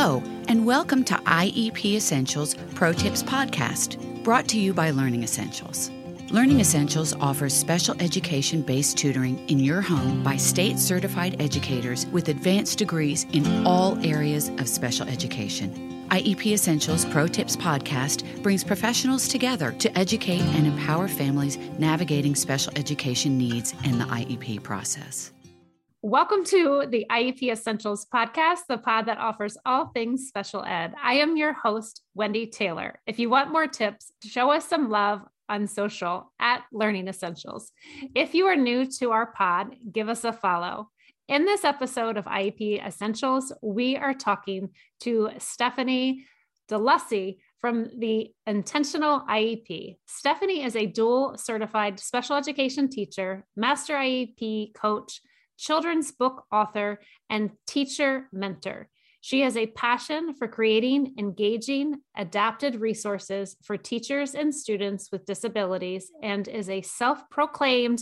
Hello, and welcome to IEP Essentials Pro Tips Podcast, brought to you by Learning Essentials. Learning Essentials offers special education-based tutoring in your home by state-certified educators with advanced degrees in all areas of special education. IEP Essentials Pro Tips Podcast brings professionals together to educate and empower families navigating special education needs in the IEP process. Welcome to the IEP Essentials Podcast, the pod that offers all things special ed. I am your host, Wendy Taylor. If you want more tips, show us some love on social at Learning Essentials. If you are new to our pod, give us a follow. In this episode of IEP Essentials, we are talking to Stephanie DeLussey from the Intentional IEP. Stephanie is a dual certified special education teacher, master IEP coach, children's book author, and teacher mentor. She has a passion for creating engaging, adapted resources for teachers and students with disabilities and is a self-proclaimed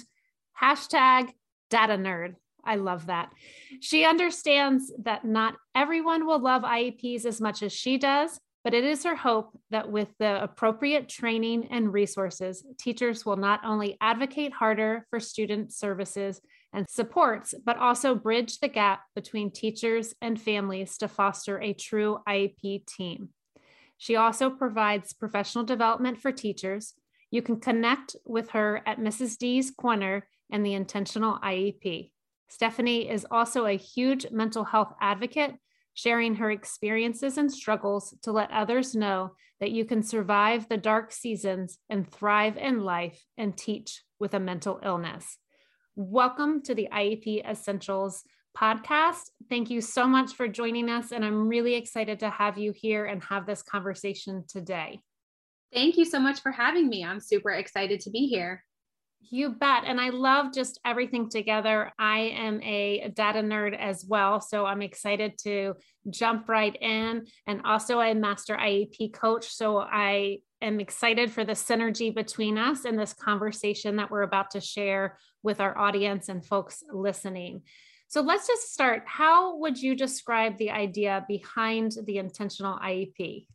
#data nerd. I love that. She understands that not everyone will love IEPs as much as she does, but it is her hope that with the appropriate training and resources, teachers will not only advocate harder for student services and supports, but also bridge the gap between teachers and families to foster a true IEP team. She also provides professional development for teachers. You can connect with her at Mrs. D's Corner and the Intentional IEP. Stephanie is also a huge mental health advocate, sharing her experiences and struggles to let others know that you can survive the dark seasons and thrive in life and teach with a mental illness. Welcome to the IEP Essentials podcast. Thank you so much for joining us, and I'm really excited to have you here and have this conversation today. Thank you so much for having me. I'm super excited to be here. You bet. And I love just everything together. I am a data nerd as well, so I'm excited to jump right in, and also a master IEP coach. So I am excited for the synergy between us and this conversation that we're about to share with our audience and folks listening. So let's just start. How would you describe the idea behind the Intentional IEP?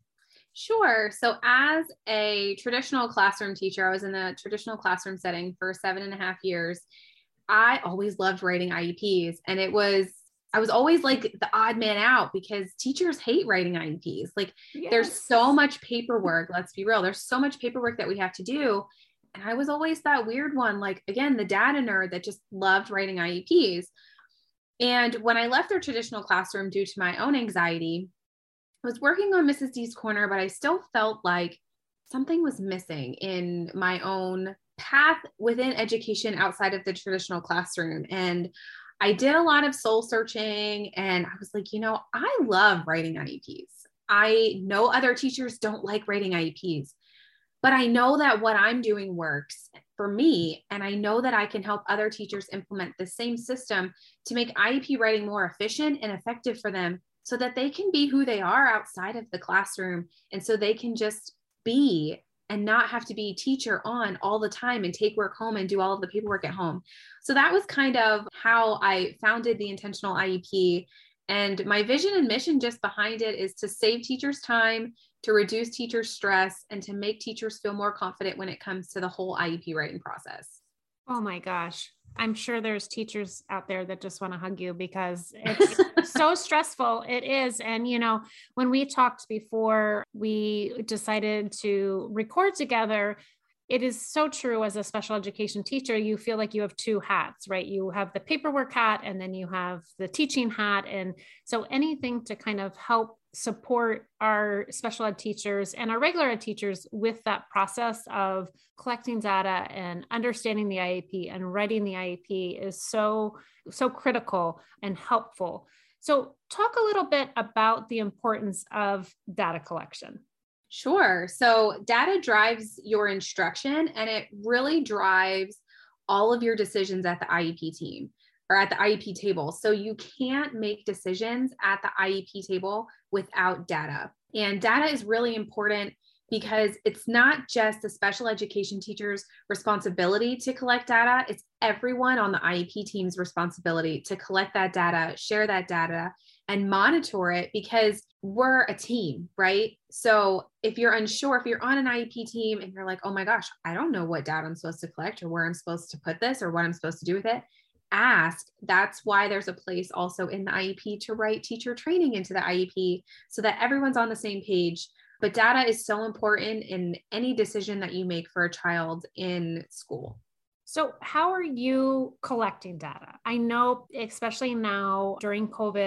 Sure. So as a traditional classroom teacher, I was in a traditional classroom setting for 7.5 years. I always loved writing IEPs, and I was always like the odd man out because teachers hate writing IEPs. Like There's so much paperwork. Let's be real. There's so much paperwork that we have to do. And I was always that weird one, like, again, the data nerd that just loved writing IEPs. And when I left their traditional classroom due to my own anxiety, I was working on Mrs. D's Corner, but I still felt like something was missing in my own path within education outside of the traditional classroom. And I did a lot of soul searching, and I was like, I love writing IEPs. I know other teachers don't like writing IEPs, but I know that what I'm doing works for me. And I know that I can help other teachers implement the same system to make IEP writing more efficient and effective for them, so that they can be who they are outside of the classroom. And so they can just be and not have to be teacher on all the time and take work home and do all of the paperwork at home. So that was kind of how I founded the Intentional IEP. And my vision and mission just behind it is to save teachers time, to reduce teachers' stress, and to make teachers feel more confident when it comes to the whole IEP writing process. Oh my gosh. I'm sure there's teachers out there that just want to hug you because it's so stressful. It is. And, when we talked before we decided to record together, it is so true. As a special education teacher, you feel like you have two hats, right? You have the paperwork hat, and then you have the teaching hat. And so anything to kind of help support our special ed teachers and our regular ed teachers with that process of collecting data and understanding the IEP and writing the IEP is so critical and helpful. So talk a little bit about the importance of data collection. Sure. So data drives your instruction, and it really drives all of your decisions at the IEP team or at the IEP table. So you can't make decisions at the IEP table without data. And data is really important because it's not just the special education teacher's responsibility to collect data. It's everyone on the IEP team's responsibility to collect that data, share that data, and monitor it, because we're a team, right? So if you're unsure, if you're on an IEP team and you're like, oh my gosh, I don't know what data I'm supposed to collect or where I'm supposed to put this or what I'm supposed to do with it, ask. That's why there's a place also in the IEP to write teacher training into the IEP so that everyone's on the same page. But data is so important in any decision that you make for a child in school. So how are you collecting data? I know, especially now during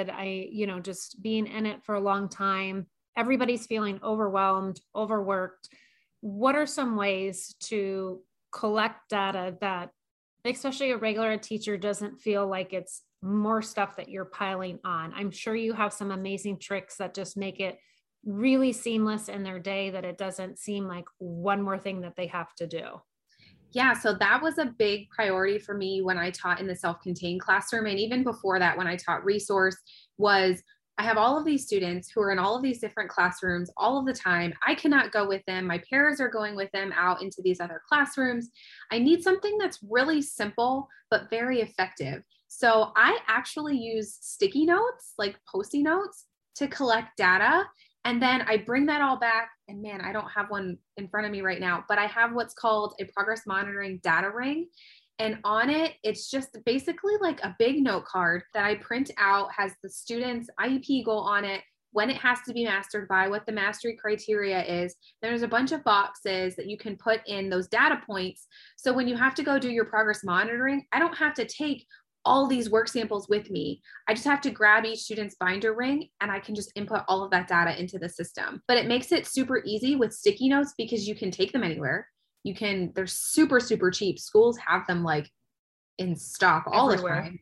COVID, just being in it for a long time, everybody's feeling overwhelmed, overworked. What are some ways to collect data that, especially a regular teacher, doesn't feel like it's more stuff that you're piling on? I'm sure you have some amazing tricks that just make it really seamless in their day, that it doesn't seem like one more thing that they have to do. Yeah, so that was a big priority for me when I taught in the self-contained classroom. And even before that, when I taught resource, was I have all of these students who are in all of these different classrooms all of the time. I cannot go with them. My peers are going with them out into these other classrooms. I need something that's really simple, but very effective. So I actually use sticky notes, like Post-it notes, to collect data. And then I bring that all back, and man, I don't have one in front of me right now, but I have what's called a progress monitoring data ring. And on it, it's just basically like a big note card that I print out, has the student's IEP goal on it, when it has to be mastered by, what the mastery criteria is. There's a bunch of boxes that you can put in those data points. So when you have to go do your progress monitoring, I don't have to take all these work samples with me. I just have to grab each student's binder ring and I can just input all of that data into the system. But it makes it super easy with sticky notes because you can take them anywhere. They're super, super cheap. Schools have them like in stock all everywhere. The time.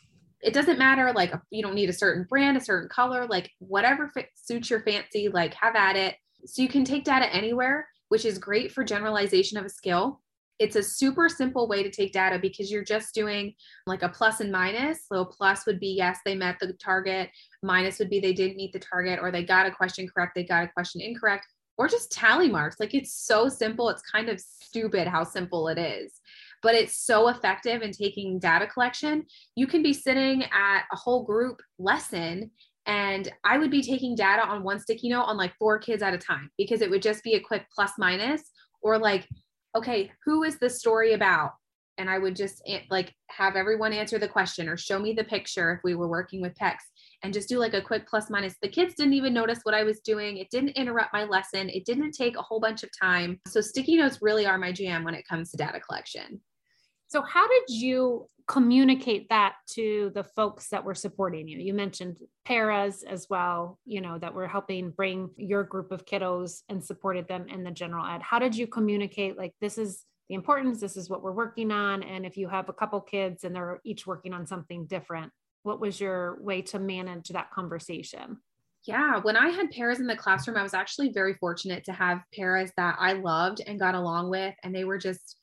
It doesn't matter. Like, you don't need a certain brand, a certain color, like whatever suits your fancy, like have at it. So you can take data anywhere, which is great for generalization of a skill. It's a super simple way to take data because you're just doing like a plus and minus. So plus would be, yes, they met the target. Minus would be they didn't meet the target, or they got a question correct, they got a question incorrect, or just tally marks. Like, it's so simple. It's kind of stupid how simple it is, but it's so effective in taking data collection. You can be sitting at a whole group lesson and I would be taking data on one sticky note on like 4 kids at a time, because it would just be a quick plus minus, or like, okay, who is this story about? And I would just like have everyone answer the question or show me the picture if we were working with PECs, and just do like a quick plus minus. The kids didn't even notice what I was doing. It didn't interrupt my lesson. It didn't take a whole bunch of time. So sticky notes really are my jam when it comes to data collection. So how did you communicate that to the folks that were supporting you? You mentioned paras as well, that were helping bring your group of kiddos and supported them in the general ed. How did you communicate, like, this is the importance, this is what we're working on? And if you have a couple kids and they're each working on something different, what was your way to manage that conversation? Yeah, when I had paras in the classroom, I was actually very fortunate to have paras that I loved and got along with. And they were just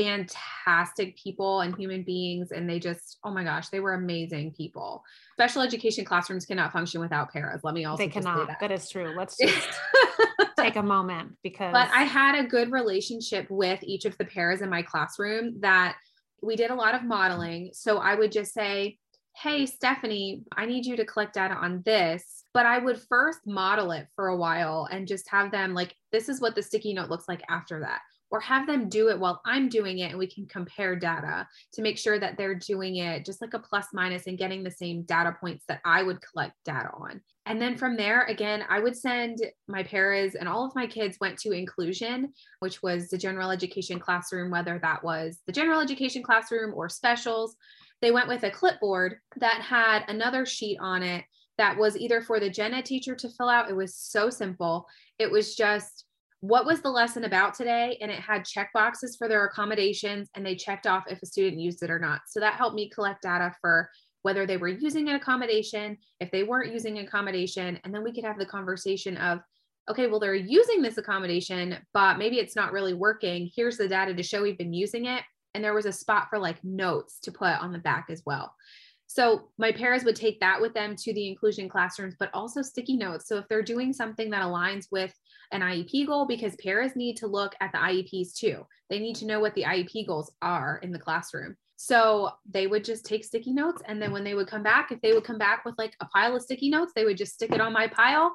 fantastic people and human beings. And they just, oh my gosh, they were amazing people. Special education classrooms cannot function without paras. Let me also They cannot. say that. That is true. Let's just take a moment, because. But I had a good relationship with each of the paras in my classroom, that we did a lot of modeling. So I would just say, hey, Stephanie, I need you to collect data on this. But I would first model it for a while and just have them like, this is what the sticky note looks like after that. Or have them do it while I'm doing it, and we can compare data to make sure that they're doing it just like a plus minus and getting the same data points that I would collect data on. And then from there, again, I would send my paras, and all of my kids went to inclusion, which was the general education classroom, whether that was the general education classroom or specials. They went with a clipboard that had another sheet on it that was either for the gen ed teacher to fill out. It was so simple. It was just, what was the lesson about today? And it had check boxes for their accommodations, and they checked off if a student used it or not. So that helped me collect data for whether they were using an accommodation, if they weren't using an accommodation. And then we could have the conversation of, okay, well, they're using this accommodation, but maybe it's not really working. Here's the data to show we've been using it. And there was a spot for like notes to put on the back as well. So my paras would take that with them to the inclusion classrooms, but also sticky notes. So if they're doing something that aligns with an IEP goal, because paras need to look at the IEPs too. They need to know what the IEP goals are in the classroom. So they would just take sticky notes. And then when they would come back, if they would come back with like a pile of sticky notes, they would just stick it on my pile.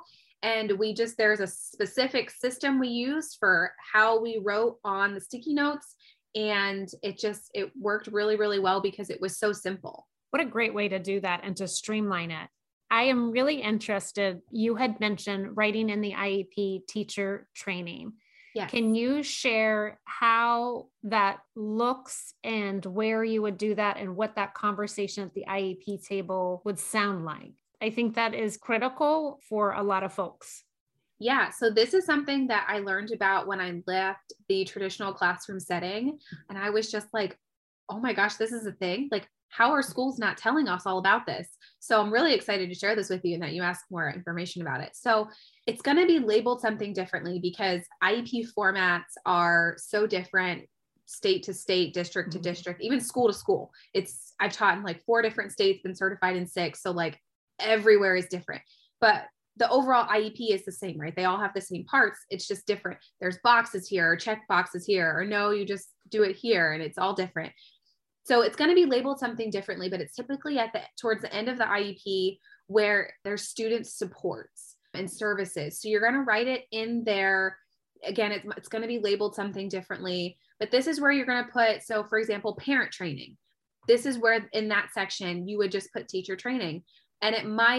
And there's a specific system we use for how we wrote on the sticky notes. And it worked really, really well because it was so simple. What a great way to do that and to streamline it. I am really interested. You had mentioned writing in the IEP teacher training. Yes. Can you share how that looks and where you would do that and what that conversation at the IEP table would sound like? I think that is critical for a lot of folks. Yeah. So this is something that I learned about when I left the traditional classroom setting. And I was just like, oh my gosh, this is a thing. Like, how are schools not telling us all about this? So I'm really excited to share this with you and that you ask more information about it. So it's going to be labeled something differently because IEP formats are so different, state to state, district to district, even school to school. I've taught in like 4 different states, been certified in 6. So like everywhere is different, but the overall IEP is the same, right? They all have the same parts. It's just different. There's boxes here or check boxes here, or no, you just do it here, and it's all different. So it's going to be labeled something differently, but it's typically towards the end of the IEP where there's student supports and services. So you're going to write it in there. Again, it's going to be labeled something differently, but this is where you're going to put, so for example, parent training. This is where in that section, you would just put teacher training. And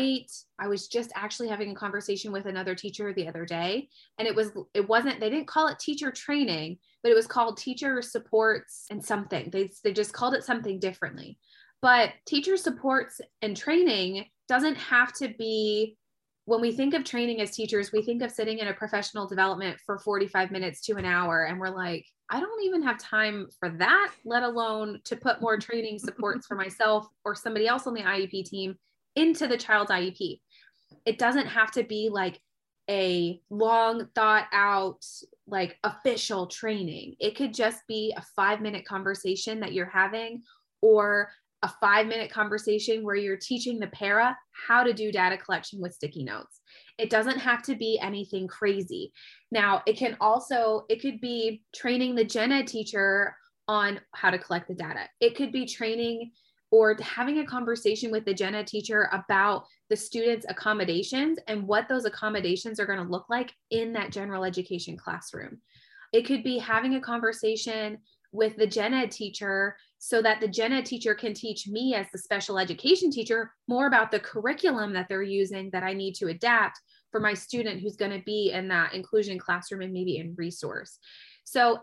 I was just actually having a conversation with another teacher the other day, and they didn't call it teacher training, but it was called teacher supports and something. They just called it something differently. But teacher supports and training doesn't have to be, when we think of training as teachers, we think of sitting in a professional development for 45 minutes to an hour. And we're like, I don't even have time for that, let alone to put more training supports for myself or somebody else on the IEP team into the child's IEP. It doesn't have to be like a long thought out, like official training. It could just be a 5-minute conversation that you're having, or a 5-minute conversation where you're teaching the para how to do data collection with sticky notes. It doesn't have to be anything crazy. Now, it could be training the gen ed teacher on how to collect the data. It could be training or having a conversation with the gen ed teacher about the students' accommodations and what those accommodations are going to look like in that general education classroom. It could be having a conversation with the gen ed teacher so that the gen ed teacher can teach me as the special education teacher more about the curriculum that they're using that I need to adapt for my student who's going to be in that inclusion classroom and maybe in resource. So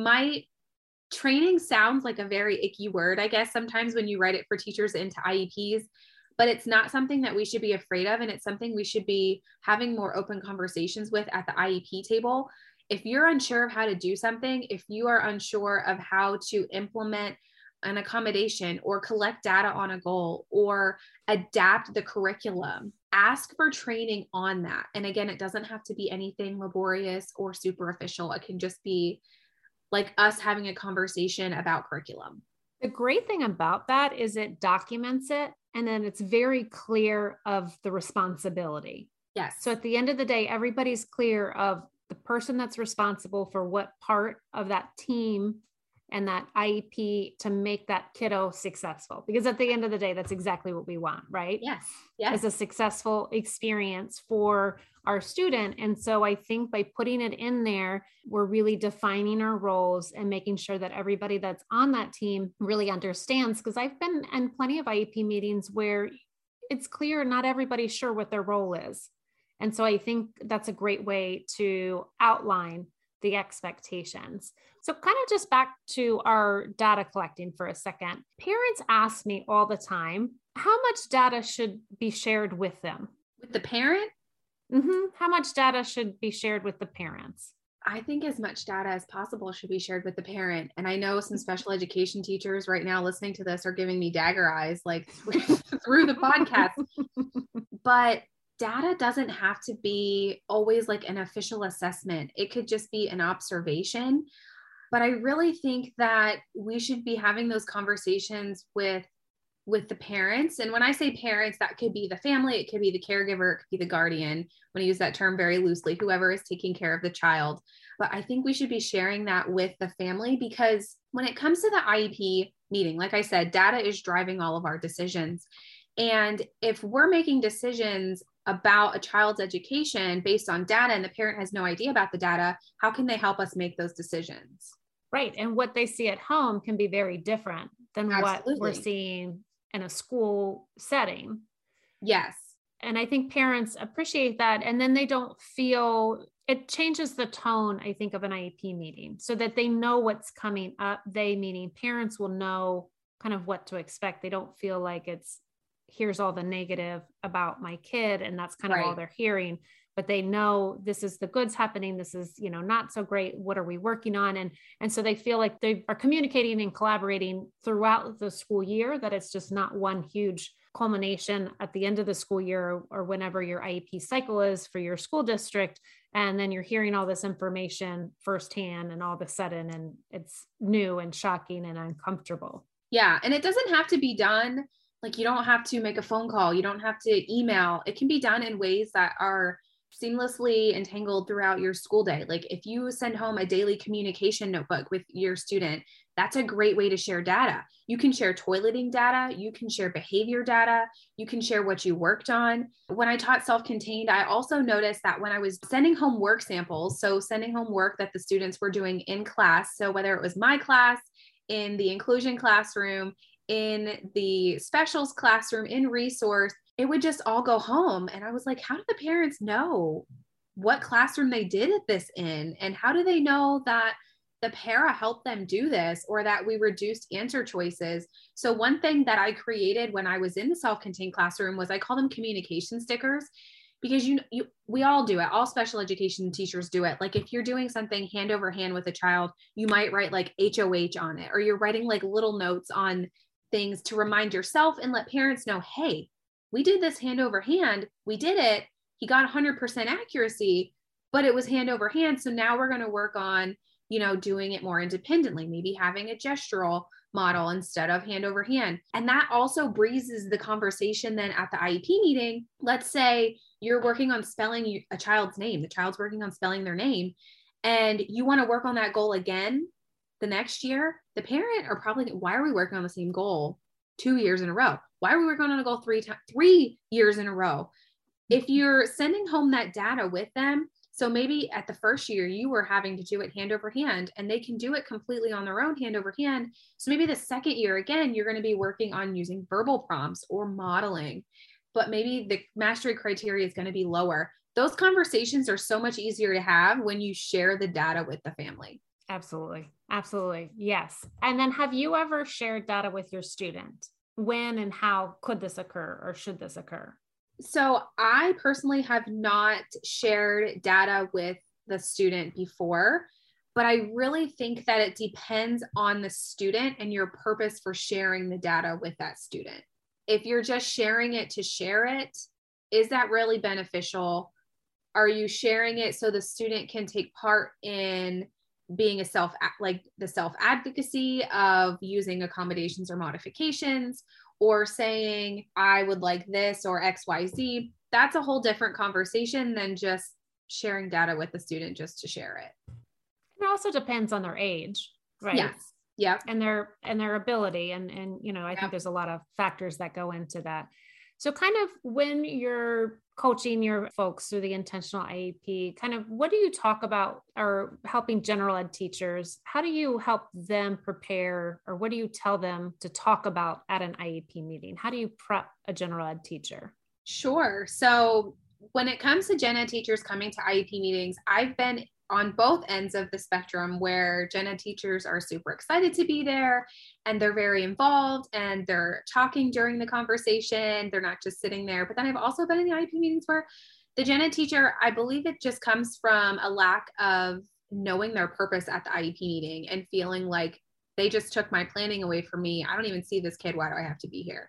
training sounds like a very icky word, I guess, sometimes when you write it for teachers into IEPs, but it's not something that we should be afraid of. And it's something we should be having more open conversations with at the IEP table. If you're unsure of how to do something, if you are unsure of how to implement an accommodation or collect data on a goal or adapt the curriculum, ask for training on that. And again, it doesn't have to be anything laborious or super official. It can just be like us having a conversation about curriculum. The great thing about that is it documents it, and then it's very clear of the responsibility. Yes. So at the end of the day, everybody's clear of the person that's responsible for what part of that team and that IEP to make that kiddo successful. Because at the end of the day, that's exactly what we want, right? Yes. Yes. As a successful experience for our student. And so I think by putting it in there, we're really defining our roles and making sure that everybody that's on that team really understands. Because I've been in plenty of IEP meetings where it's clear not everybody's sure what their role is. And so I think that's a great way to outline the expectations. So kind of just back to our data collecting for a second. Parents ask me all the time, how much data should be shared with them? With the parent? Mm-hmm. How much data should be shared with the parents? I think as much data as possible should be shared with the parent. And I know some special education teachers right now listening to this are giving me dagger eyes, like through the podcast. But data doesn't have to be always like an official assessment. It could just be an observation. But I really think that we should be having those conversations with the parents. And when I say parents, that could be the family, it could be the caregiver, it could be the guardian. I'm going to use that term very loosely, whoever is taking care of the child. But I think we should be sharing that with the family, because when it comes to the IEP meeting, like I said, data is driving all of our decisions. And if we're making decisions about a child's education based on data and the parent has no idea about the data, how can they help us make those decisions? Right. And what they see at home can be very different than Absolutely. what we're seeing in a school setting. Yes. And I think parents appreciate that. And then they don't feel, it changes the tone, I think, of an IEP meeting so that they know what's coming up. They, meaning parents, will know kind of what to expect. They don't feel like it's, here's all the negative about my kid, and that's kind of all they're hearing, but they know this is the goods happening. This is, not so great. What are we working on? And so they feel like they are communicating and collaborating throughout the school year, that it's just not one huge culmination at the end of the school year or whenever your IEP cycle is for your school district. And then you're hearing all this information firsthand and all of a sudden, and it's new and shocking and uncomfortable. Yeah. And it doesn't have to be done. Like, you don't have to make a phone call. You don't have to email. It can be done in ways that are seamlessly entangled throughout your school day. Like, if you send home a daily communication notebook with your student, that's a great way to share data. You can share toileting data. You can share behavior data. You can share what you worked on. When I taught self-contained, I also noticed that when I was sending home work samples, so sending home work that the students were doing in class, so whether it was my class, in the inclusion classroom, in the specials classroom, in resource, it would just all go home. And I was like, how do the parents know what classroom they did this in? And how do they know that the para helped them do this, or that we reduced answer choices? So one thing that I created when I was in the self-contained classroom was, I call them communication stickers, because we all do it. All special education teachers do it. Like, if you're doing something hand over hand with a child, you might write like HOH on it, or you're writing like little notes on things to remind yourself and let parents know, hey, we did this hand over hand. We did it. He got 100% accuracy, but it was hand over hand. So now we're going to work on, doing it more independently, maybe having a gestural model instead of hand over hand. And that also breezes the conversation then at the IEP meeting. Let's say you're working on spelling a child's name. The child's working on spelling their name, and you want to work on that goal again the next year. The parent are probably, why are we working on the same goal 2 years in a row? Why are we working on a goal 3 years in a row? If you're sending home that data with them, so maybe at the first year you were having to do it hand over hand, and they can do it completely on their own hand over hand. So maybe the second year, again, you're going to be working on using verbal prompts or modeling, but maybe the mastery criteria is going to be lower. Those conversations are so much easier to have when you share the data with the family. Absolutely. Absolutely. Yes. And then, have you ever shared data with your student? When and how could this occur, or should this occur? So I personally have not shared data with the student before, but I really think that it depends on the student and your purpose for sharing the data with that student. If you're just sharing it to share it, is that really beneficial? Are you sharing it so the student can take part in being the self-advocacy of using accommodations or modifications, or saying, I would like this or XYZ? That's a whole different conversation than just sharing data with the student just to share it. It also depends on their age, right? Yes. Yeah. And their ability. And I think there's a lot of factors that go into that. So kind of when you're coaching your folks through the intentional IEP, kind of what do you talk about, or helping general ed teachers? How do you help them prepare, or what do you tell them to talk about at an IEP meeting? How do you prep a general ed teacher? Sure. So when it comes to gen ed teachers coming to IEP meetings, I've been on both ends of the spectrum, where gen ed teachers are super excited to be there and they're very involved and they're talking during the conversation. They're not just sitting there. But then I've also been in the IEP meetings where the gen ed teacher, I believe it just comes from a lack of knowing their purpose at the IEP meeting and feeling like they just took my planning away from me. I don't even see this kid. Why do I have to be here?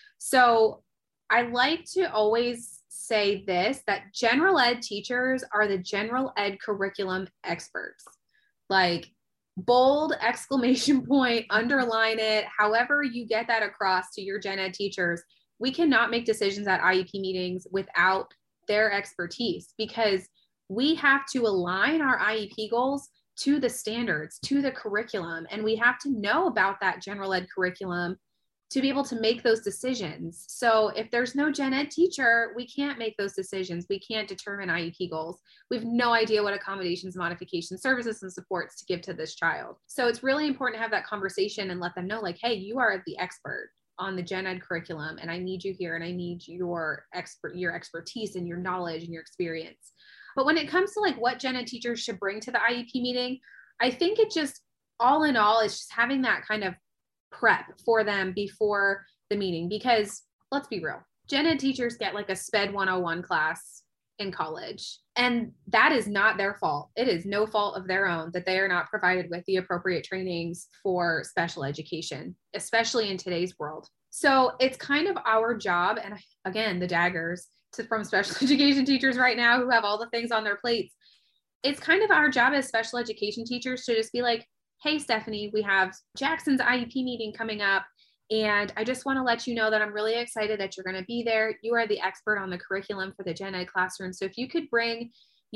So I like to always say this, that general ed teachers are the general ed curriculum experts. Like, bold exclamation point, underline it, however you get that across to your gen ed teachers. We cannot make decisions at IEP meetings without their expertise, because we have to align our IEP goals to the standards, to the curriculum, and we have to know about that general ed curriculum to be able to make those decisions. So if there's no gen ed teacher, we can't make those decisions. We can't determine IEP goals. We have no idea what accommodations, modifications, services, and supports to give to this child. So it's really important to have that conversation and let them know, like, hey, you are the expert on the gen ed curriculum, and I need you here, and I need your expertise and your knowledge and your experience. But when it comes to like what gen ed teachers should bring to the IEP meeting, I think it just, all in all, it's just having that kind of prep for them before the meeting. Because let's be real, gen ed teachers get like a SPED 101 class in college, and that is not their fault. It is no fault of their own that they are not provided with the appropriate trainings for special education, especially in today's world. So it's kind of our job, and again, the daggers from special education teachers right now who have all the things on their plates, it's kind of our job as special education teachers to just be like, hey, Stephanie, we have Jackson's IEP meeting coming up, and I just want to let you know that I'm really excited that you're going to be there. You are the expert on the curriculum for the gen ed classroom. So if you could bring,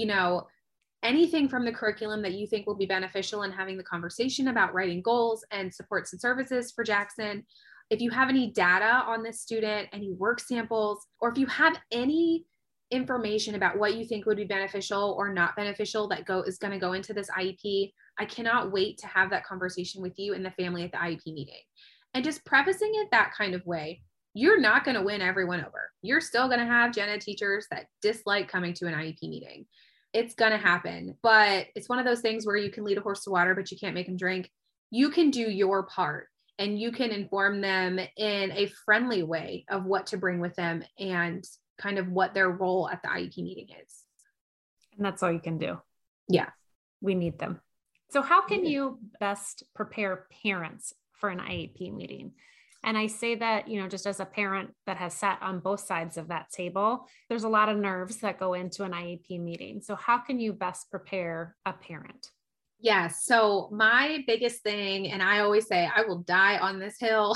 anything from the curriculum that you think will be beneficial in having the conversation about writing goals and supports and services for Jackson, if you have any data on this student, any work samples, or if you have any information about what you think would be beneficial or not beneficial that is going to go into this IEP, I cannot wait to have that conversation with you and the family at the IEP meeting. And just prefacing it that kind of way, you're not going to win everyone over. You're still going to have gen ed teachers that dislike coming to an IEP meeting. It's going to happen, but it's one of those things where you can lead a horse to water, but you can't make them drink. You can do your part, and you can inform them in a friendly way of what to bring with them and kind of what their role at the IEP meeting is. And that's all you can do. Yeah. We need them. So how can you best prepare parents for an IEP meeting? And I say that, just as a parent that has sat on both sides of that table, there's a lot of nerves that go into an IEP meeting. So how can you best prepare a parent? Yes. So my biggest thing, and I always say I will die on this hill,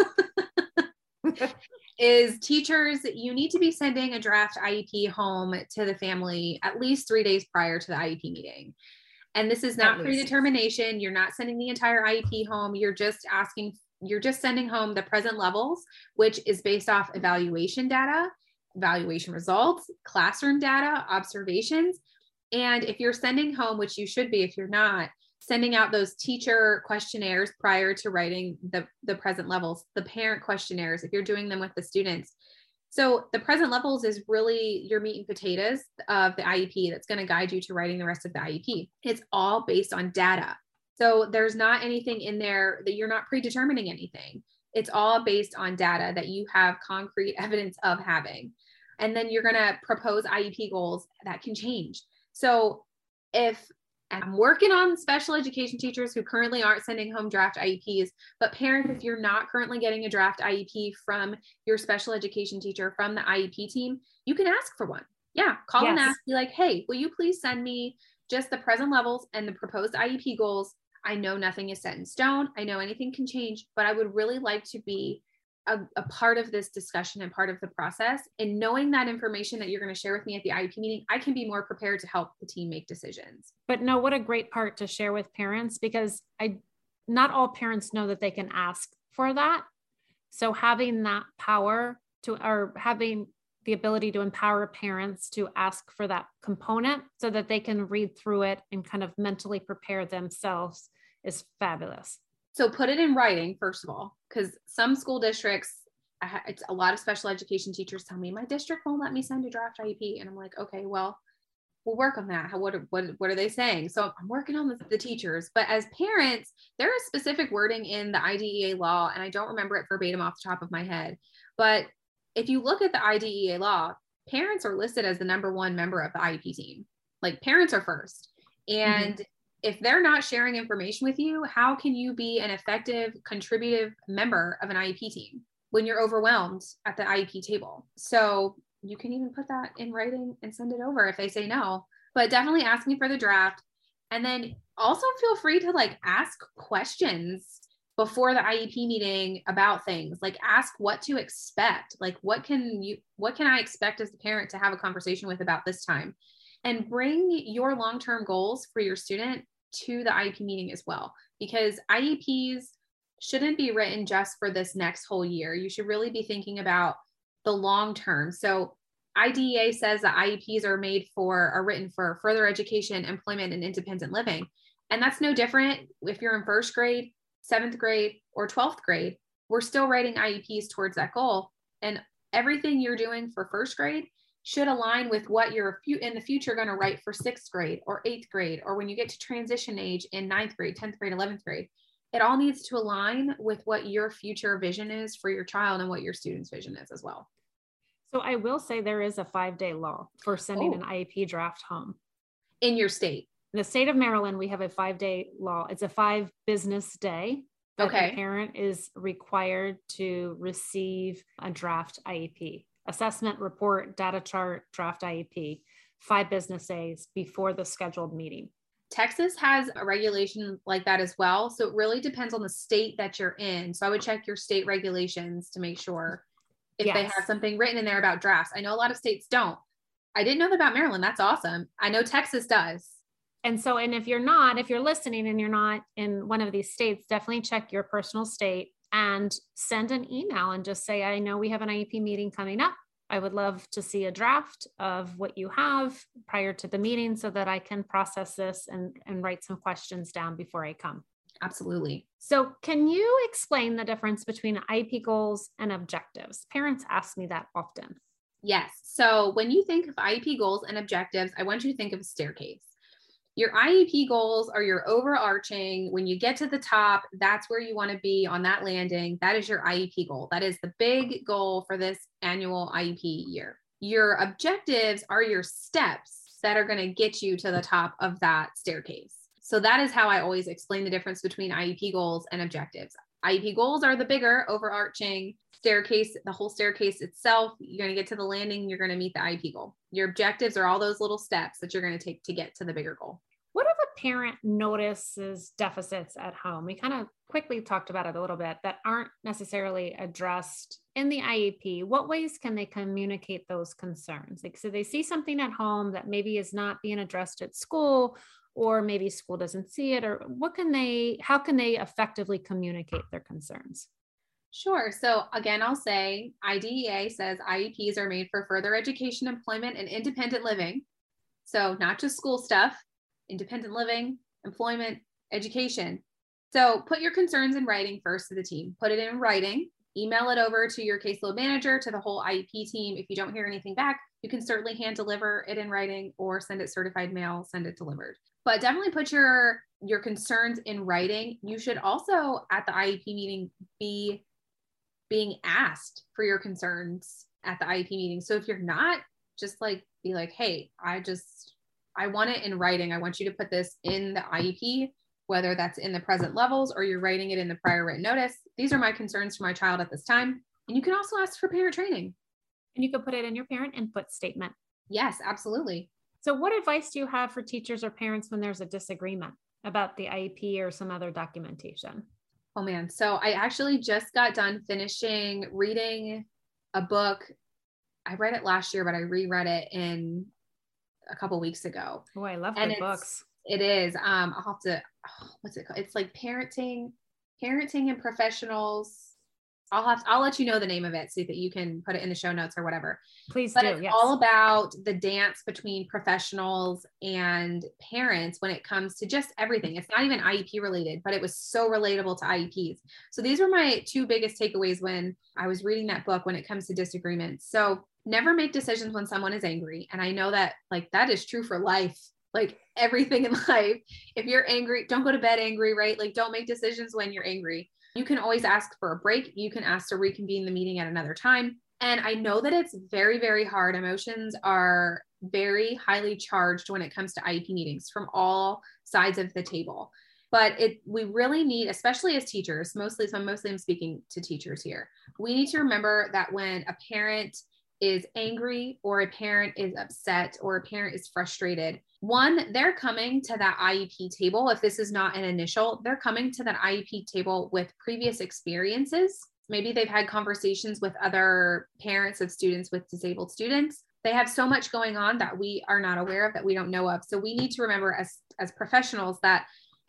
is teachers, you need to be sending a draft IEP home to the family at least 3 days prior to the IEP meeting. And this is not predetermination. You're not sending the entire IEP home. You're just sending home the present levels, which is based off evaluation data, evaluation results, classroom data, observations. And if you're sending home, which you should be if you're not, sending out those teacher questionnaires prior to writing the present levels, the parent questionnaires, if you're doing them with the students. So the present levels is really your meat and potatoes of the IEP that's going to guide you to writing the rest of the IEP. It's all based on data. So there's not anything in there that you're not predetermining anything. It's all based on data that you have concrete evidence of having. And then you're going to propose IEP goals that can change. So if I'm working on special education teachers who currently aren't sending home draft IEPs, but parents, if you're not currently getting a draft IEP from your special education teacher, from the IEP team, you can ask for one. Yeah. Call and ask, be like, hey, will you please send me just the present levels and the proposed IEP goals? I know nothing is set in stone. I know anything can change, but I would really like to be a part of this discussion and part of the process. And knowing that information that you're going to share with me at the IEP meeting, I can be more prepared to help the team make decisions. But no, what a great part to share with parents, because not all parents know that they can ask for that. So having that power or having the ability to empower parents to ask for that component so that they can read through it and kind of mentally prepare themselves is fabulous. So put it in writing, first of all, because some school districts, it's a lot of special education teachers tell me, my district won't let me send a draft IEP. And I'm like, okay, well, we'll work on that. What are they saying? So I'm working on the teachers, but as parents, there is specific wording in the IDEA law, and I don't remember it verbatim off the top of my head. But if you look at the IDEA law, parents are listed as the number one member of the IEP team. Like, parents are first. And if they're not sharing information with you, how can you be an effective, contributive member of an IEP team when you're overwhelmed at the IEP table? So you can even put that in writing and send it over if they say no, but definitely ask me for the draft. And then also feel free to ask questions before the IEP meeting about things. Ask what to expect. What can I expect as the parent to have a conversation with about this time? And bring your long-term goals for your student to the IEP meeting as well, because IEPs shouldn't be written just for this next whole year. You should really be thinking about the long term. So IDEA says that IEPs are written for further education, employment, and independent living. And that's no different if you're in first grade, seventh grade, or 12th grade. We're still writing IEPs towards that goal. And everything you're doing for first grade should align with what you're in the future going to write for sixth grade or eighth grade, or when you get to transition age in ninth grade, 10th grade, 11th grade. It all needs to align with what your future vision is for your child and what your student's vision is as well. So I will say there is a 5-day law for sending an IEP draft home. In your state? In the state of Maryland, we have a 5-day law. It's a 5 business day. Okay. The parent is required to receive a draft IEP, assessment report, data chart, draft IEP, 5 business days before the scheduled meeting. Texas has a regulation like that as well. So it really depends on the state that you're in. So I would check your state regulations to make sure if they have something written in there about drafts. I know a lot of states don't. I didn't know that about Maryland. That's awesome. I know Texas does. And if you're listening and you're not in one of these states, definitely check your personal state and send an email and just say, I know we have an IEP meeting coming up. I would love to see a draft of what you have prior to the meeting so that I can process this and write some questions down before I come. Absolutely. So can you explain the difference between IEP goals and objectives? Parents ask me that often. Yes. So when you think of IEP goals and objectives, I want you to think of a staircase. Your IEP goals are your overarching, when you get to the top, that's where you want to be on that landing. That is your IEP goal. That is the big goal for this annual IEP year. Your objectives are your steps that are going to get you to the top of that staircase. So that is how I always explain the difference between IEP goals and objectives. IEP goals are the bigger overarching staircase, the whole staircase itself. You're going to get to the landing, you're going to meet the IEP goal. Your objectives are all those little steps that you're going to take to get to the bigger goal. What if a parent notices deficits at home? We kind of quickly talked about it a little bit that aren't necessarily addressed in the IEP. What ways can they communicate those concerns? Like, so they see something at home that maybe is not being addressed at school, or maybe school doesn't see it, or how can they effectively communicate their concerns? Sure. So again, I'll say IDEA says IEPs are made for further education, employment, and independent living. So not just school stuff, independent living, employment, education. So put your concerns in writing first to the team. Put it in writing, email it over to your caseload manager, to the whole IEP team. If you don't hear anything back, you can certainly hand deliver it in writing or send it certified mail, send it delivered. But definitely put your concerns in writing. You should also at the IEP meeting be being asked for your concerns at the IEP meeting. So if you're not, just be like, hey, I want it in writing. I want you to put this in the IEP, whether that's in the present levels or you're writing it in the prior written notice. These are my concerns for my child at this time. And you can also ask for parent training. And you can put it in your parent input statement. Yes, absolutely. So what advice do you have for teachers or parents when there's a disagreement about the IEP or some other documentation? Oh man. So I actually just got done finishing reading a book. I read it last year, but I reread it in a couple weeks ago. Oh, I love good books. It is. I'll have to, what's it called? It's like parenting and professionals. I'll let you know the name of it so that you can put it in the show notes or whatever. Please but do. It's yes. all about the dance between professionals and parents when it comes to just everything. It's not even IEP related, but it was so relatable to IEPs. So these were my 2 biggest takeaways when I was reading that book when it comes to disagreements. So never make decisions when someone is angry. And I know that that is true for life, everything in life. If you're angry, don't go to bed angry, right? Don't make decisions when you're angry. You can always ask for a break. You can ask to reconvene the meeting at another time. And I know that it's very, very hard. Emotions are very highly charged when it comes to IEP meetings from all sides of the table. But we really need, especially as teachers, mostly I'm speaking to teachers here. We need to remember that when a parent is angry or a parent is upset or a parent is frustrated, one, they're coming to that IEP table. If this is not an initial, they're coming to that IEP table with previous experiences. Maybe they've had conversations with other parents of students with disabled students. They have so much going on that we are not aware of, that we don't know of. So we need to remember as professionals that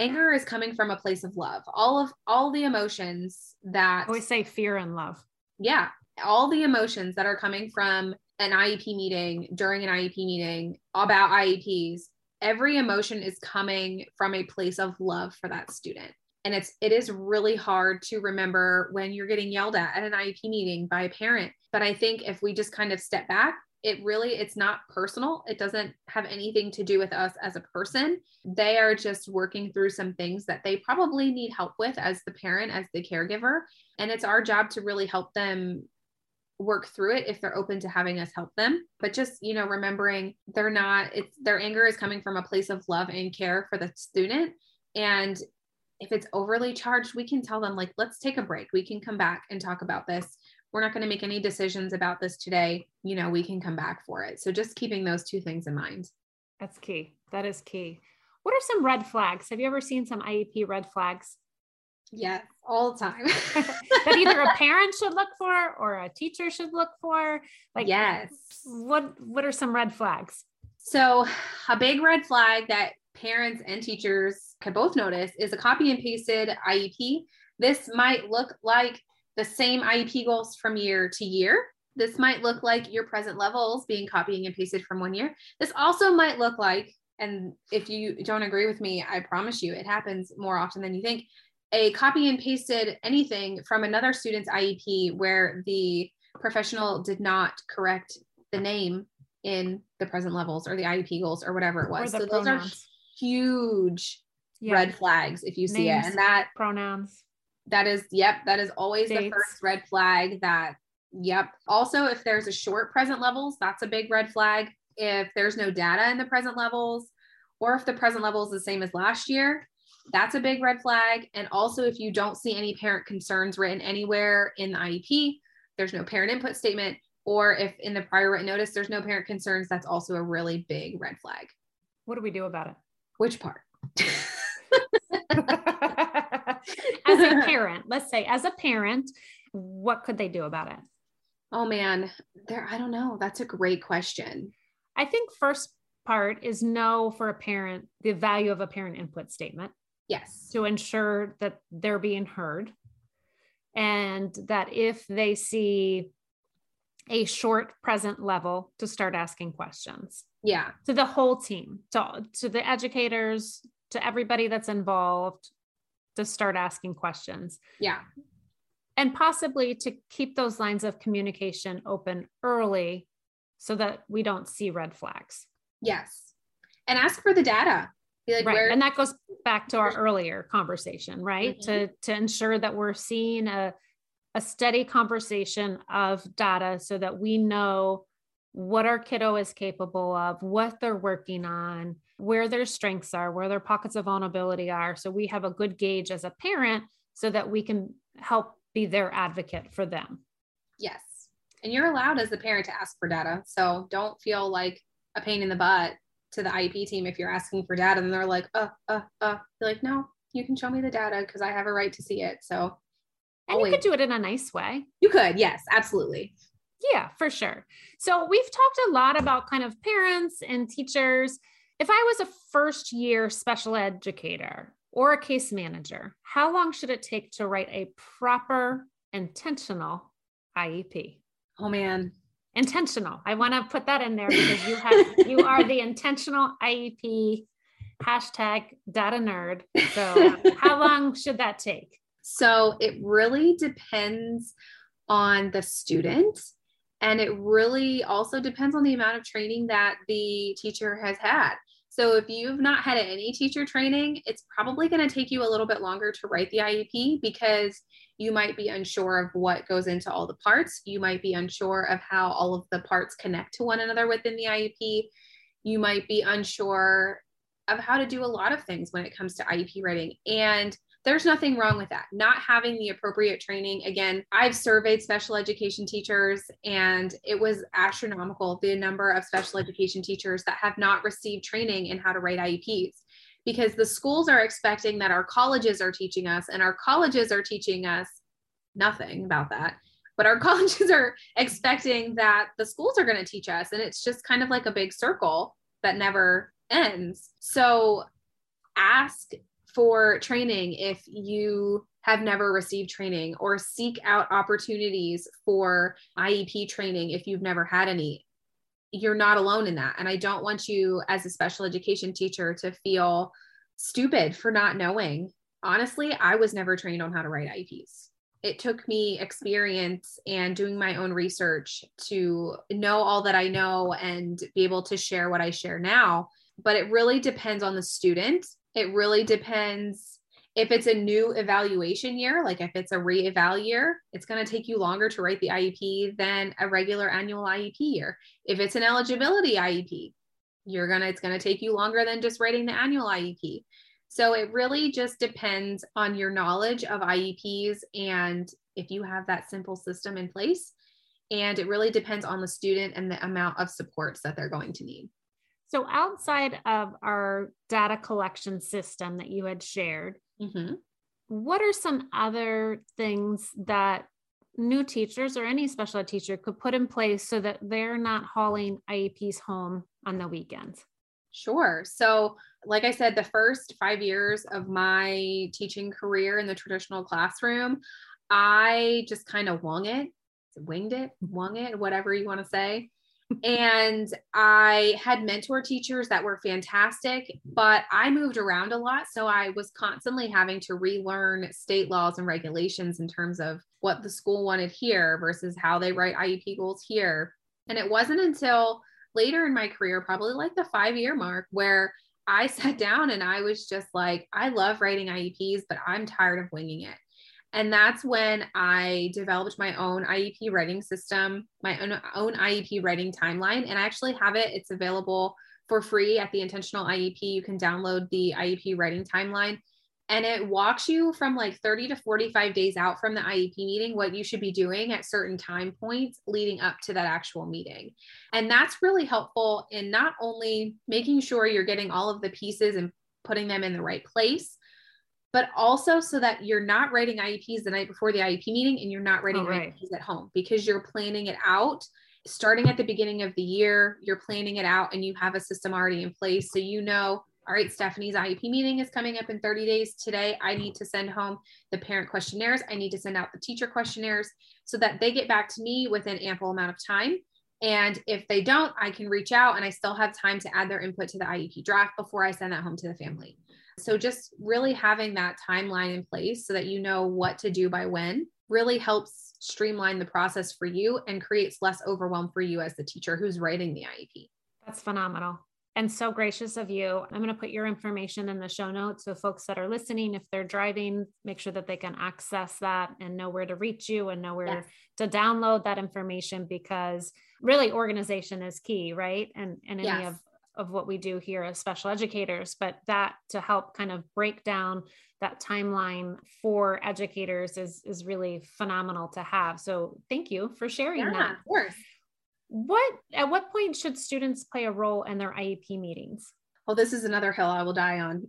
anger is coming from a place of love. All the emotions that I always say fear and love. Yeah. All the emotions that are coming from an IEP meeting, during an IEP meeting about IEPs, every emotion is coming from a place of love for that student. And it is really hard to remember when you're getting yelled at an IEP meeting by a parent. But I think if we just kind of step back, it's not personal. It doesn't have anything to do with us as a person. They are just working through some things that they probably need help with as the parent, as the caregiver. And it's our job to really help them work through it if they're open to having us help them. But just, remembering their anger is coming from a place of love and care for the student. And if it's overly charged, we can tell them, like, let's take a break. We can come back and talk about this. We're not going to make any decisions about this today. We can come back for it. So just keeping those two things in mind. That's key. That is key. What are some red flags? Have you ever seen some IEP red flags? Yes, all the time. That either a parent should look for or a teacher should look for? Like, yes. What are some red flags? So a big red flag that parents and teachers can both notice is a copy and pasted IEP. This might look like the same IEP goals from year to year. This might look like your present levels being copied and pasted from one year. This also might look like, and if you don't agree with me, I promise you it happens more often than you think, a copy and pasted anything from another student's IEP where the professional did not correct the name in the present levels or the IEP goals or whatever it was. So those are huge red flags if you see it. And that pronouns. That is always dates. The first red flag Also, if there's a short present levels, that's a big red flag. If there's no data in the present levels, or if the present level is the same as last year, that's a big red flag. And also, if you don't see any parent concerns written anywhere in the IEP, there's no parent input statement, or if in the prior written notice, there's no parent concerns, that's also a really big red flag. What do we do about it? Which part? As a parent, let's say as a parent, what could they do about it? Oh man, I don't know. That's a great question. I think first part is know for a parent, the value of a parent input statement. Yes. To ensure that they're being heard. And that if they see a short present level, to start asking questions. Yeah. To the whole team, to the educators, to everybody that's involved, to start asking questions. Yeah. And possibly to keep those lines of communication open early so that we don't see red flags. Yes. And ask for the data. Be like, right. And that goes back to our earlier conversation, right? Mm-hmm. To ensure that we're seeing a steady conversation of data so that we know what our kiddo is capable of, what they're working on, where their strengths are, where their pockets of vulnerability are. So we have a good gauge as a parent so that we can help be their advocate for them. Yes. And you're allowed as the parent to ask for data. So don't feel like a pain in the butt to the IEP team if you're asking for data and they're like, you're like, no, you can show me the data because I have a right to see it. So and you could do it in a nice way. You could. Yes, absolutely. Yeah, for sure. So we've talked a lot about kind of parents and teachers. If I was a first year special educator or a case manager, how long should it take to write a proper, intentional IEP? Oh man. Intentional. I want to put that in there because you are the intentional IEP #data nerd. So how long should that take? So it really depends on the student. And it really also depends on the amount of training that the teacher has had. So if you've not had any teacher training, it's probably going to take you a little bit longer to write the IEP because you might be unsure of what goes into all the parts. You might be unsure of how all of the parts connect to one another within the IEP. You might be unsure of how to do a lot of things when it comes to IEP writing. And there's nothing wrong with that. Not having the appropriate training. Again, I've surveyed special education teachers and it was astronomical, the number of special education teachers that have not received training in how to write IEPs, because the schools are expecting that our colleges are teaching us, and our colleges are teaching us nothing about that. But our colleges are expecting that the schools are going to teach us. And it's just kind of like a big circle that never ends. So ask for training if you have never received training, or seek out opportunities for IEP training if you've never had any. You're not alone in that. And I don't want you as a special education teacher to feel stupid for not knowing. Honestly, I was never trained on how to write IEPs. It took me experience and doing my own research to know all that I know and be able to share what I share now. But it really depends on the student. It really depends. If it's a new evaluation year, like if it's a re-eval year, it's going to take you longer to write the IEP than a regular annual IEP year. If it's an eligibility IEP, it's going to take you longer than just writing the annual IEP. So it really just depends on your knowledge of IEPs and if you have that simple system in place. And it really depends on the student and the amount of supports that they're going to need. So outside of our data collection system that you had shared, what are some other things that new teachers or any special ed teacher could put in place so that they're not hauling IEPs home on the weekends? Sure. So like I said, the first 5 years of my teaching career in the traditional classroom, I just kind of wung it, whatever you want to say. And I had mentor teachers that were fantastic, but I moved around a lot. So I was constantly having to relearn state laws and regulations in terms of what the school wanted here versus how they write IEP goals here. And it wasn't until later in my career, probably like the 5-year mark, where I sat down and I was just like, I love writing IEPs, but I'm tired of winging it. And that's when I developed my own IEP writing system, my own IEP writing timeline. And I actually have it. It's available for free at the Intentional IEP. You can download the IEP writing timeline, and it walks you from like 30 to 45 days out from the IEP meeting, what you should be doing at certain time points leading up to that actual meeting. And that's really helpful in not only making sure you're getting all of the pieces and putting them in the right place, but also so that you're not writing IEPs the night before the IEP meeting and you're not writing IEPs at home, because you're planning it out. Starting at the beginning of the year, you're planning it out and you have a system already in place. So you know, all right, Stephanie's IEP meeting is coming up in 30 days. Today, I need to send home the parent questionnaires. I need to send out the teacher questionnaires so that they get back to me within ample amount of time. And if they don't, I can reach out and I still have time to add their input to the IEP draft before I send that home to the family. So just really having that timeline in place so that you know what to do by when really helps streamline the process for you and creates less overwhelm for you as the teacher who's writing the IEP. That's phenomenal and so gracious of you. I'm going to put your information in the show notes so folks that are listening, if they're driving, make sure that they can access that and know where to reach you and know where to download that information, because really organization is key, right? And any of what we do here as special educators, but that to help kind of break down that timeline for educators is really phenomenal to have. So thank you for sharing that. Of course. At what point should students play a role in their IEP meetings? Well, this is another hill I will die on.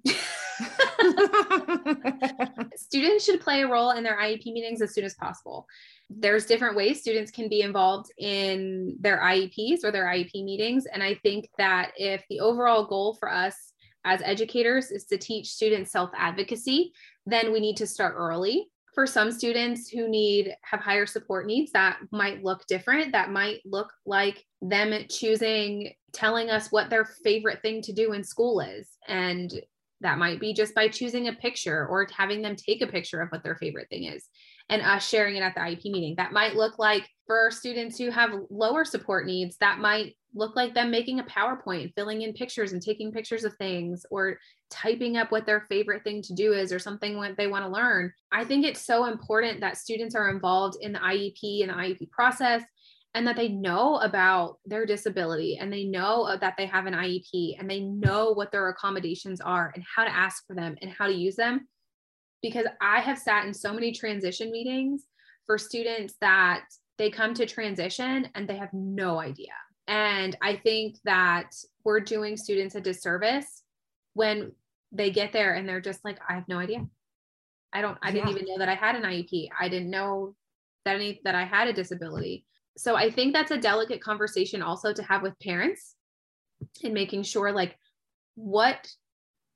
Students should play a role in their IEP meetings as soon as possible. There's different ways students can be involved in their IEPs or their IEP meetings. And I think that if the overall goal for us as educators is to teach students self-advocacy, then we need to start early. For some students who have higher support needs, that might look different. That might look like them telling us what their favorite thing to do in school is. And that might be just by choosing a picture or having them take a picture of what their favorite thing is and us sharing it at the IEP meeting. That might look like, for students who have lower support needs, that might look like them making a PowerPoint, filling in pictures and taking pictures of things, or typing up what their favorite thing to do is, or something what they want to learn. I think it's so important that students are involved in the IEP and the IEP process, and that they know about their disability, and they know that they have an IEP, and they know what their accommodations are and how to ask for them and how to use them. Because I have sat in so many transition meetings for students that they come to transition and they have no idea. And I think that we're doing students a disservice when they get there and they're just like, I have no idea. I didn't even know that I had an IEP. I didn't know that I had a disability. So I think that's a delicate conversation also to have with parents, and making sure, like, what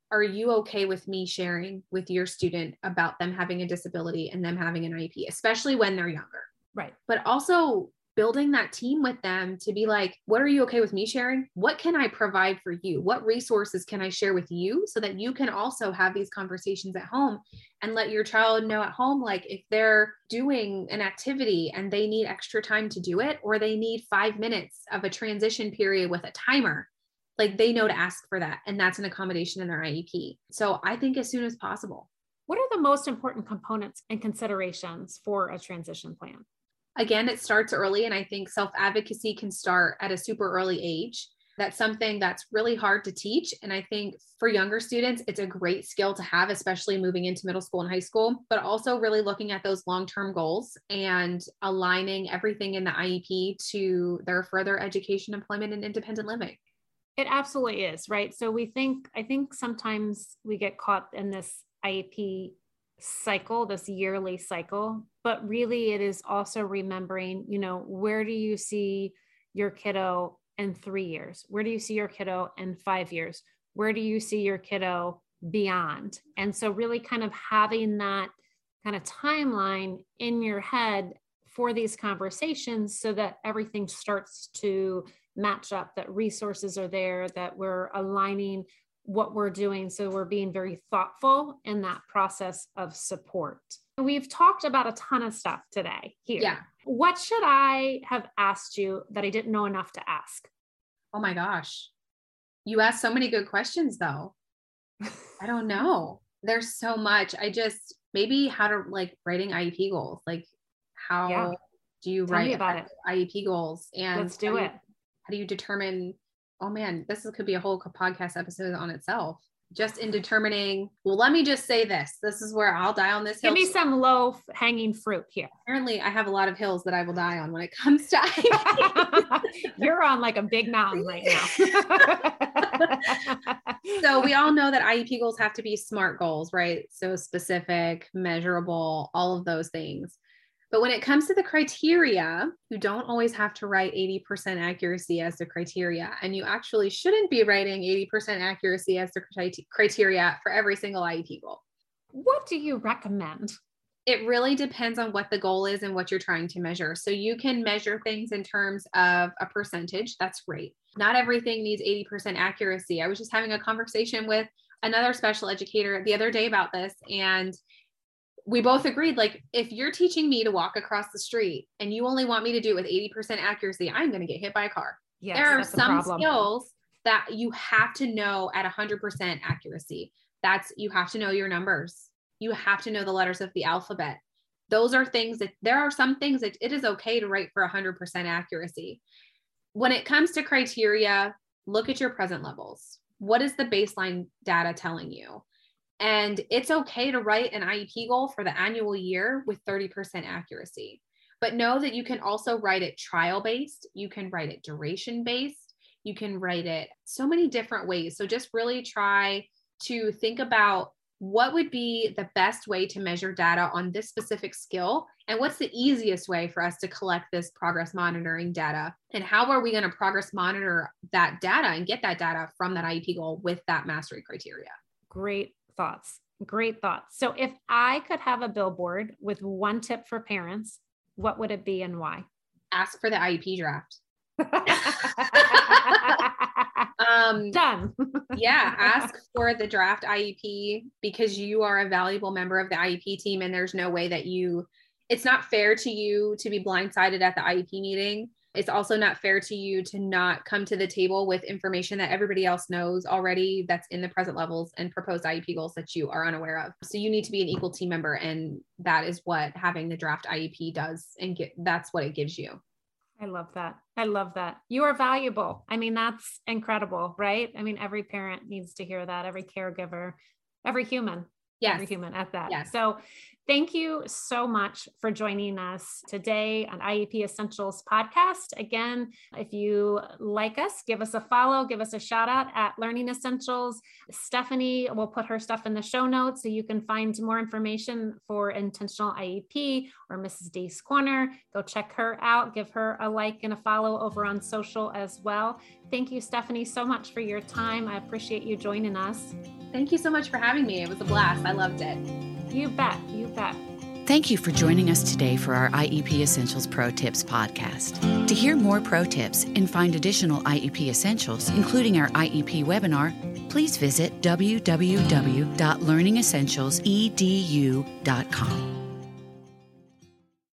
are you okay with me sharing with your student about them having a disability and them having an IEP, especially when they're younger? Right. But also building that team with them to be like, what are you okay with me sharing? What can I provide for you? What resources can I share with you so that you can also have these conversations at home and let your child know at home, like if they're doing an activity and they need extra time to do it, or they need 5 minutes of a transition period with a timer, like they know to ask for that. And that's an accommodation in their IEP. So I think as soon as possible. What are the most important components and considerations for a transition plan? Again, it starts early, and I think self-advocacy can start at a super early age. That's something that's really hard to teach. And I think for younger students, it's a great skill to have, especially moving into middle school and high school, but also really looking at those long-term goals and aligning everything in the IEP to their further education, employment, and independent living. It absolutely is, right? So I think sometimes we get caught in this IEP cycle, this yearly cycle, but really it is also remembering, where do you see your kiddo in 3 years? Where do you see your kiddo in 5 years? Where do you see your kiddo beyond? And so really kind of having that kind of timeline in your head for these conversations so that everything starts to match up, that resources are there, that we're aligning what we're doing. So we're being very thoughtful in that process of support. We've talked about a ton of stuff today here. Yeah. What should I have asked you that I didn't know enough to ask? Oh my gosh. You asked so many good questions though. I don't know. There's so much. Maybe how to writing IEP goals. Like how do you write about IEP goals? And let's do it. How do you determine, oh man, could be a whole podcast episode on itself. Just in determining, well, let me just say this is where I'll die on this hill. Give me some low hanging fruit here. Apparently I have a lot of hills that I will die on when it comes to IEP. You're on like a big mountain right now. So we all know that IEP goals have to be SMART goals, right? So specific, measurable, all of those things. But when it comes to the criteria, you don't always have to write 80% accuracy as the criteria. And you actually shouldn't be writing 80% accuracy as the criteria for every single IEP goal. What do you recommend? It really depends on what the goal is and what you're trying to measure. So you can measure things in terms of a percentage. That's great. Not everything needs 80% accuracy. I was just having a conversation with another special educator the other day about this, and we both agreed, like, if you're teaching me to walk across the street and you only want me to do it with 80% accuracy, I'm going to get hit by a car. Yes, there are some skills that you have to know at 100% accuracy. You have to know your numbers. You have to know the letters of the alphabet. Those are things there are some things that it is okay to write for 100% accuracy. When it comes to criteria, look at your present levels. What is the baseline data telling you? And it's okay to write an IEP goal for the annual year with 30% accuracy, but know that you can also write it trial-based. You can write it duration-based. You can write it so many different ways. So just really try to think about what would be the best way to measure data on this specific skill, and what's the easiest way for us to collect this progress monitoring data, and how are we going to progress monitor that data and get that data from that IEP goal with that mastery criteria. Great thoughts. So if I could have a billboard with one tip for parents, what would it be and why? Ask for the IEP draft. Done. Yeah. Ask for the draft IEP, because you are a valuable member of the IEP team. And there's no way that it's not fair to you to be blindsided at the IEP meeting. It's also not fair to you to not come to the table with information that everybody else knows already that's in the present levels and proposed IEP goals that you are unaware of. So you need to be an equal team member. And that is what having the draft IEP does. And that's what it gives you. I love that. You are valuable. I mean, that's incredible, right? I mean, every parent needs to hear that, every caregiver, every human. Yes. Every human at that. Yes. So Thank you so much for joining us today on IEP Essentials podcast. Again, if you like us, give us a follow, give us a shout out at Learning Essentials. Stephanie will put her stuff in the show notes so you can find more information for Intentional IEP or Mrs. D's Corner. Go check her out, give her a like and a follow over on social as well. Thank you, Stephanie, so much for your time. I appreciate you joining us. Thank you so much for having me. It was a blast. I loved it. You bet. You bet. Thank you for joining us today for our IEP Essentials Pro Tips podcast. To hear more pro tips and find additional IEP essentials, including our IEP webinar, please visit www.learningessentialsedu.com.